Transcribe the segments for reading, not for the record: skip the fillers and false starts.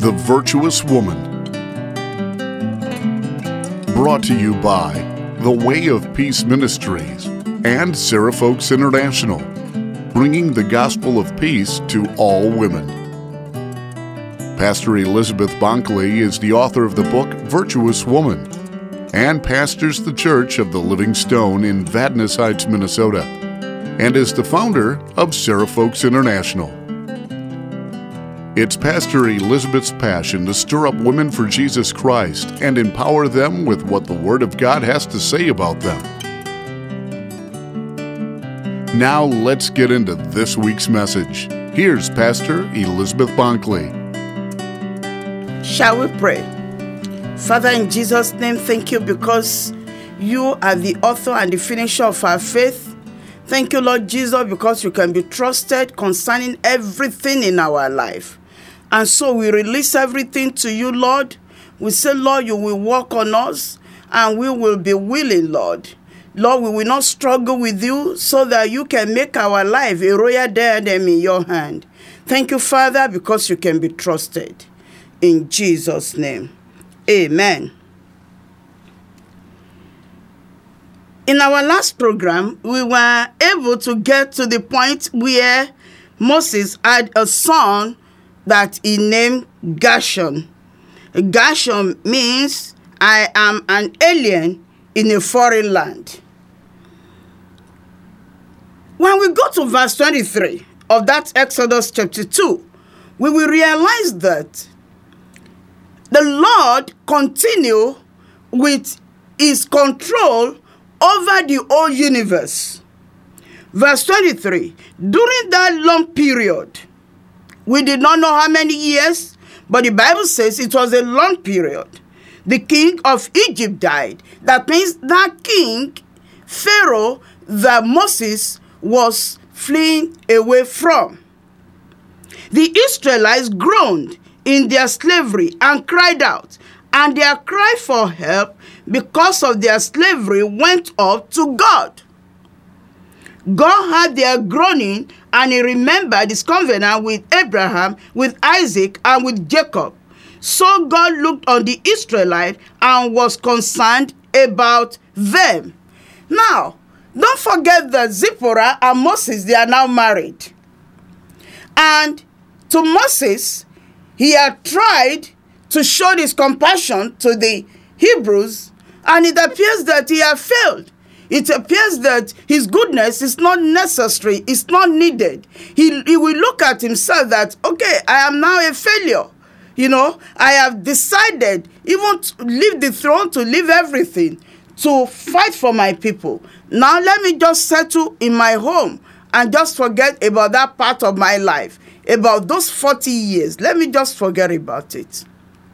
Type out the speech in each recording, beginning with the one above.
The Virtuous Woman. Brought to you by The Way of Peace Ministries and Sarah Folks International, bringing the gospel of peace to all women. Pastor Elizabeth Bonkley is the author of the book Virtuous Woman and pastors the Church of the Living Stone in Vadnais Heights, Minnesota, and is the founder of Sarah Folks International. It's Pastor Elizabeth's passion to stir up women for Jesus Christ and empower them with what the Word of God has to say about them. Now let's get into this week's message. Here's Pastor Elizabeth Bonkley. Shall we pray? Father, in Jesus' name, thank you because you are the author and the finisher of our faith. Thank you, Lord Jesus, because you can be trusted concerning everything in our life. And so we release everything to you, Lord. We say, Lord, you will work on us and we will be willing, Lord. Lord, we will not struggle with you so that you can make our life a royal diadem in your hand. Thank you, Father, because you can be trusted. In Jesus' name, amen. In our last program, we were able to get to the point where Moses had a son that he named Gershom. Gershom means I am an alien in a foreign land. When we go to verse 23 of that Exodus chapter 2, we will realize that the Lord continued with his control over the whole universe. Verse 23, during that long period, we did not know how many years, but the Bible says it was a long period. The king of Egypt died. That means that king, Pharaoh, that Moses was fleeing away from. The Israelites groaned in their slavery and cried out, and their cry for help because of their slavery went up to God. God heard their groaning, and he remembered his covenant with Abraham, with Isaac, and with Jacob. So God looked on the Israelites and was concerned about them. Now, don't forget that Zipporah and Moses, they are now married. And to Moses, he had tried to show his compassion to the Hebrews, and it appears that he had failed. It appears that his goodness is not necessary, it's not needed. He will look at himself that, okay, I am now a failure. I have decided even to leave the throne, to leave everything, to fight for my people. Now let me just settle in my home and just forget about that part of my life, about those 40 years. Let me just forget about it.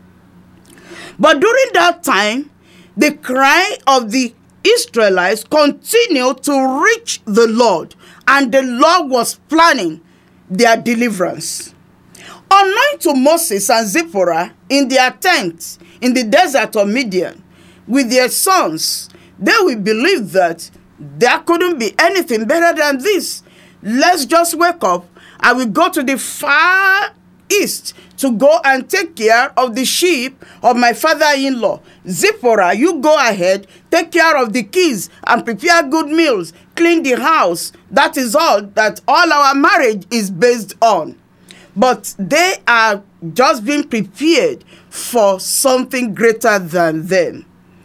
But during that time, the cry of the Israelites continued to reach the Lord, and the Lord was planning their deliverance. Unknown to Moses and Zipporah, in their tents in the desert of Midian with their sons, they will believe that there couldn't be anything better than this. Let's just wake up and we go to the far east to go and take care of the sheep of my father-in-law. Zipporah, you go ahead, take care of the kids and prepare good meals, clean the house. That is all that all our marriage is based on. But they are just being prepared for something greater than them.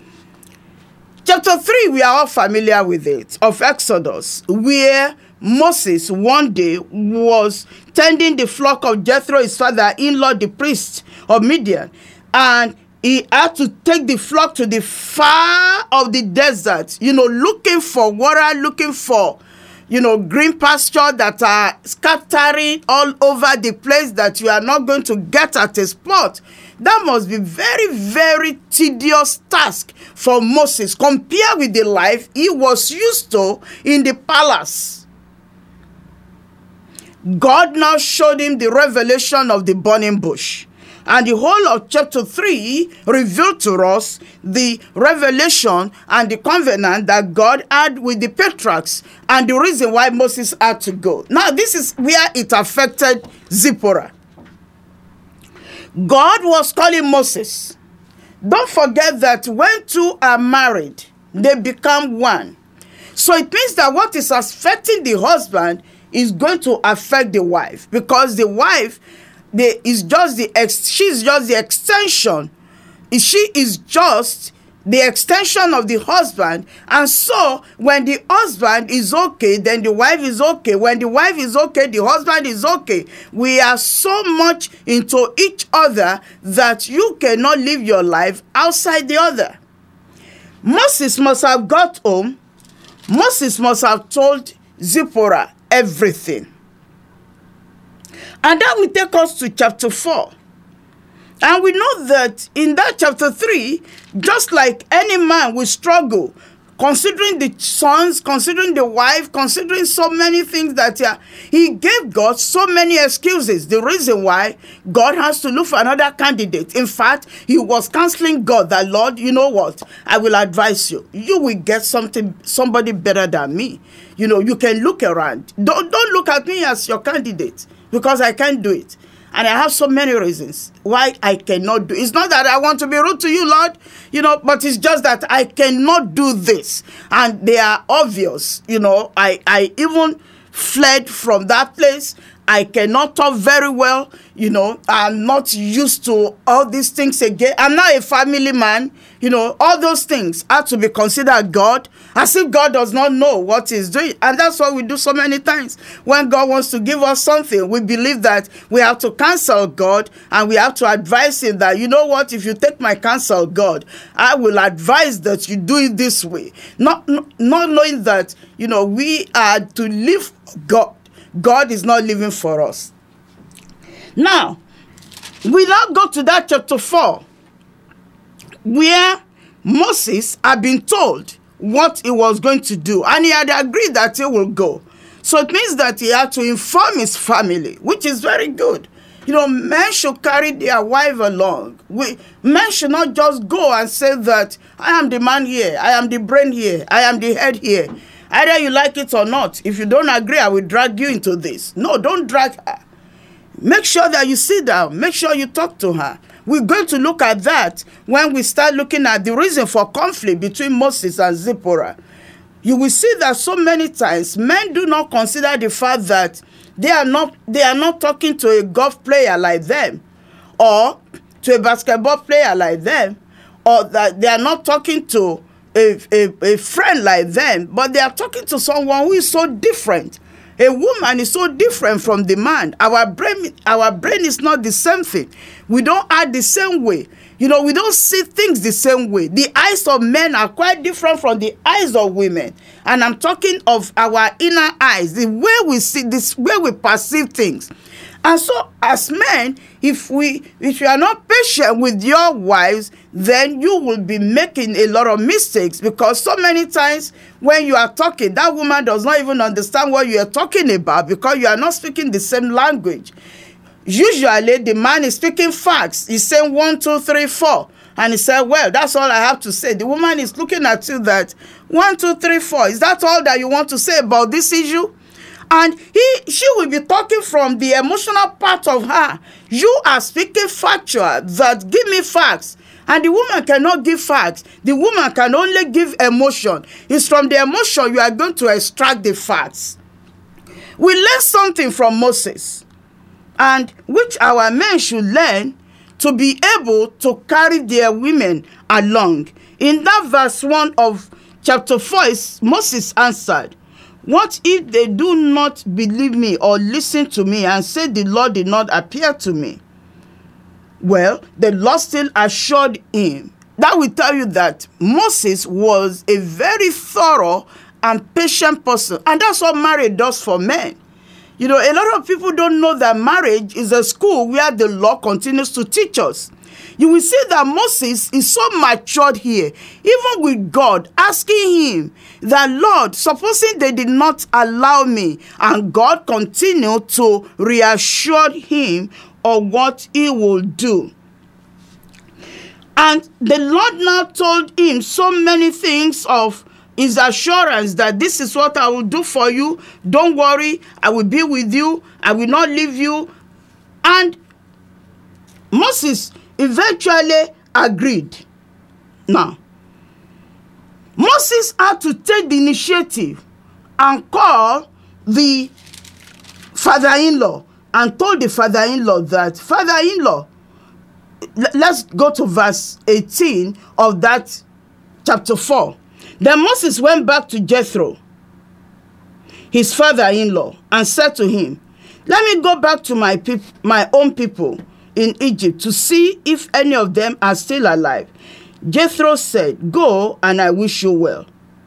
Chapter 3, we are all familiar with it, of Exodus, where Moses one day was tending the flock of Jethro, his father-in-law, the priest of Midian, and he had to take the flock to the far of the desert, looking for water, looking for, green pasture that are scattering all over the place that you are not going to get at a spot. That must be very, very tedious task for Moses compared with the life he was used to in the palace. God now showed him the revelation of the burning bush. And the whole of chapter 3 revealed to us the revelation and the covenant that God had with the patriarchs and the reason why Moses had to go. Now, this is where it affected Zipporah. God was calling Moses. Don't forget that when two are married, they become one. So it means that what is affecting the husband is going to affect the wife, because the wife she's just the extension. She is just the extension of the husband. And so when the husband is okay, then the wife is okay. When the wife is okay, the husband is okay. We are so much into each other that you cannot live your life outside the other. Moses must have got home. Moses must have told Zipporah everything. And that will take us to chapter 4. And we know that in that chapter 3, just like any man will struggle, considering the sons, considering the wife, considering so many things that he gave God so many excuses. The reason why God has to look for another candidate. In fact, he was counseling God that, Lord, you know what? I will advise you. You will get somebody better than me. You know, you can look around. Don't look at me as your candidate, because I can't do it. And I have so many reasons why I cannot do it. It's not that I want to be rude to you, Lord, but it's just that I cannot do this. And they are obvious. I even fled from that place. I cannot talk very well. I'm not used to all these things again. I'm not a family man. All those things have to be considered God, as if God does not know what he's doing. And that's what we do so many times. When God wants to give us something, we believe that we have to counsel God, and we have to advise him that, you know what, if you take my counsel, God, I will advise that you do it this way. Not knowing that, we are to live God. God is not living for us. Now, we now go to that chapter 4, where Moses had been told what he was going to do, and he had agreed that he will go. So it means that he had to inform his family, which is very good. Men should carry their wife along. Men should not just go and say that I am the man here, I am the brain here, I am the head here. Either you like it or not. If you don't agree, I will drag you into this. No, don't drag her. Make sure that you sit down. Make sure you talk to her. We're going to look at that when we start looking at the reason for conflict between Moses and Zipporah. You will see that so many times men do not consider the fact that they are not talking to a golf player like them, or to a basketball player like them, or that they are not talking to a friend like them, but they are talking to someone who is so different. A woman is so different from the man. Our brain is not the same thing. We don't act the same way. We don't see things the same way. The eyes of men are quite different from the eyes of women. And I'm talking of our inner eyes, the way we see this, way we perceive things. And so as men, if you are not patient with your wives, then you will be making a lot of mistakes, because so many times when you are talking, that woman does not even understand what you are talking about, because you are not speaking the same language. Usually the man is speaking facts. He's saying 1, 2, 3, 4. And he said, well, that's all I have to say. The woman is looking at you that 1, 2, 3, 4. Is that all that you want to say about this issue? And she will be talking from the emotional part of her. You are speaking factual, that give me facts. And the woman cannot give facts. The woman can only give emotion. It's from the emotion you are going to extract the facts. We learn something from Moses, and which our men should learn, to be able to carry their women along. In that verse 1 of chapter 4, Moses answered, "What if they do not believe me or listen to me and say the Lord did not appear to me?" Well, the Lord still assured him. That will tell you that Moses was a very thorough and patient person. And that's what marriage does for men. A lot of people don't know that marriage is a school where the Lord continues to teach us. You will see that Moses is so matured here, even with God, asking him that, Lord, supposing they did not allow me, and God continued to reassure him of what he will do. And the Lord now told him so many things of his assurance that this is what I will do for you. Don't worry, I will be with you. I will not leave you. And Moses eventually agreed. Now, Moses had to take the initiative and call the father-in-law and told the father-in-law that, father-in-law, let's go to verse 18 of that chapter 4. Then Moses went back to Jethro, his father-in-law, and said to him, let me go back to my own people in Egypt to see if any of them are still alive. Jethro said, go, and I wish you well.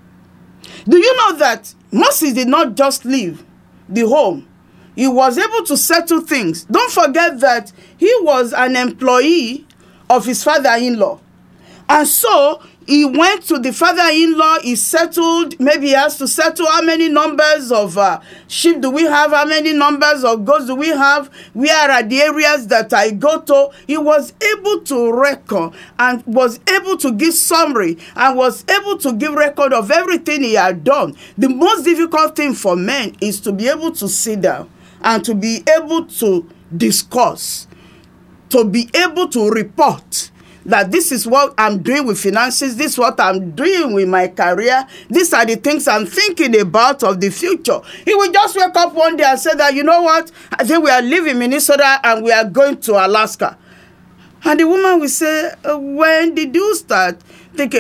Do you know that Moses did not just leave the home? He was able to settle things. Don't forget that he was an employee of his father-in-law. And so he went to the father-in-law, he settled, maybe he has to settle how many numbers of sheep do we have, how many numbers of goats do we have, where are the areas that I go to. He was able to record and was able to give summary and was able to give record of everything he had done. The most difficult thing for men is to be able to sit down and to be able to discuss, to be able to report that this is what I'm doing with finances, this is what I'm doing with my career, these are the things I'm thinking about of the future. He will just wake up one day and say that, you know what, I think we are leaving Minnesota and we are going to Alaska. And the woman will say, when did you start thinking?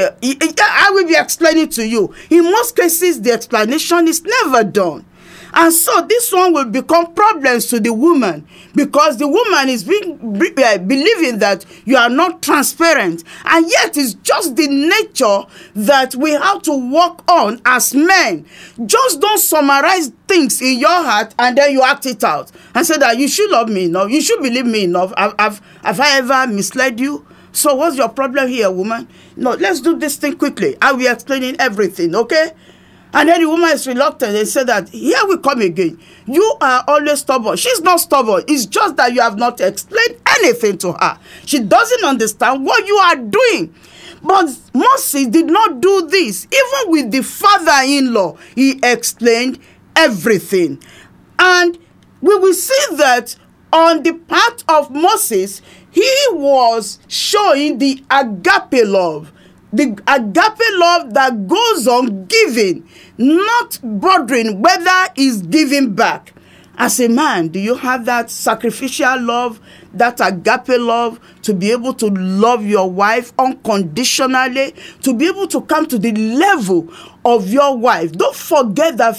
I will be explaining to you. In most cases, the explanation is never done. And so this one will become problems to the woman because the woman is believing that you are not transparent. And yet it's just the nature that we have to work on as men. Just don't summarize things in your heart and then you act it out. And say that you should love me enough. You should believe me enough. Have I ever misled you? So what's your problem here, woman? No, let's do this thing quickly. I will be explaining everything, okay? And then the woman is reluctant and said that, here we come again. You are always stubborn. She's not stubborn. It's just that you have not explained anything to her. She doesn't understand what you are doing. But Moses did not do this. Even with the father-in-law, he explained everything. And we will see that on the part of Moses, he was showing the agape love. The agape love that goes on giving, not bothering whether he's giving back. As a man, do you have that sacrificial love, that agape love, to be able to love your wife unconditionally, to be able to come to the level of your wife? Don't forget that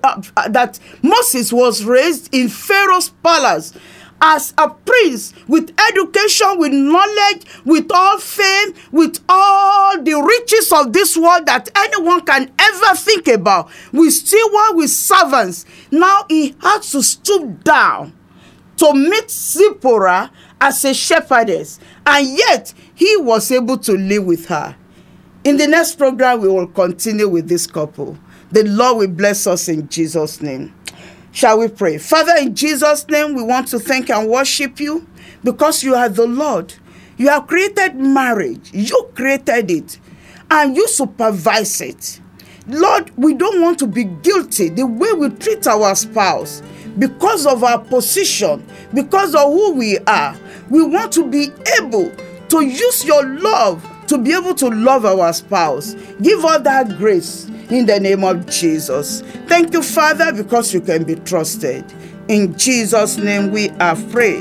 that Moses was raised in Pharaoh's palace as a prince, with education, with knowledge, with all fame, with all the riches of this world that anyone can ever think about. We still were with servants. Now he had to stoop down to meet Zipporah as a shepherdess, and yet he was able to live with her. In the next program, we will continue with this couple. The Lord will bless us in Jesus' name. Shall we pray? Father, in Jesus' name, we want to thank and worship you because you are the Lord. You have created marriage. You created it and you supervise it. Lord, we don't want to be guilty the way we treat our spouse because of our position, because of who we are. We want to be able to use your love to be able to love our spouse. Give us that grace in the name of Jesus. Thank you, Father, because you can be trusted. In Jesus' name we have prayed.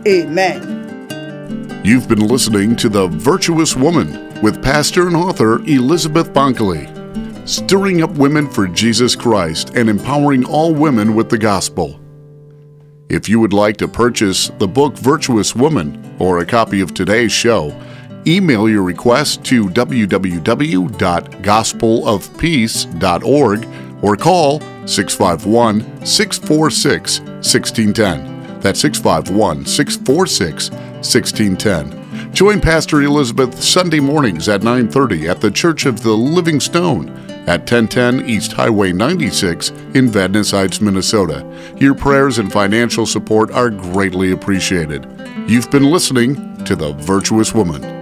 Amen. You've been listening to The Virtuous Woman with pastor and author Elizabeth Bonkely, stirring up women for Jesus Christ and empowering all women with the gospel. If you would like to purchase the book Virtuous Woman or a copy of today's show, email your request to www.gospelofpeace.org or call 651-646-1610. That's 651-646-1610. Join Pastor Elizabeth Sunday mornings at 9:30 at the Church of the Living Stone at 1010 East Highway 96 in Vadnais Heights, Minnesota. Your prayers and financial support are greatly appreciated. You've been listening to The Virtuous Woman.